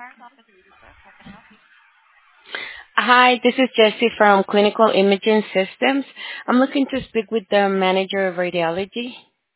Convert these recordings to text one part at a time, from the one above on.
Insurance Office. How can I help you? Hi, this is Jessie from Clinical Imaging Systems. I'm looking to speak with the manager of radiology.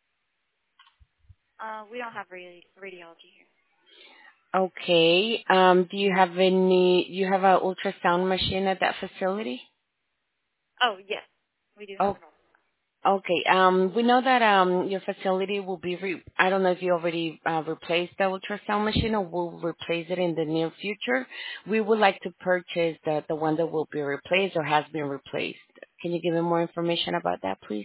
We don't have radiology here. Okay. Do you have you have an ultrasound machine at that facility? Oh, yes. We do have Oh, an old. okay. We know that your facility will be, I don't know if you already replaced the ultrasound machine or will replace it in the near future. We would like to purchase the one that will be replaced or has been replaced. Can you give me more information about that, please?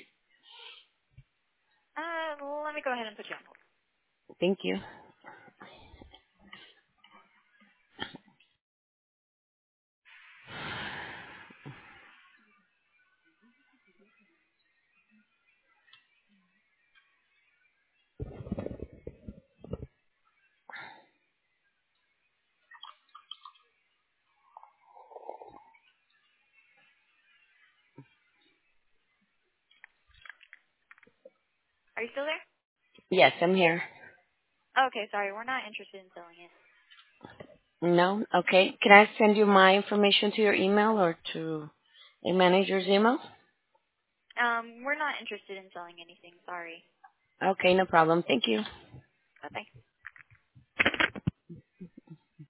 Let me go ahead and put you on hold. Thank you. Are you still there? Yes, I'm here. Okay, sorry. We're not interested in selling it. No? Okay. Can I send you my information to your email or to a manager's email? We're not interested in selling anything. Sorry. Okay, no problem. Thank you. Bye-bye.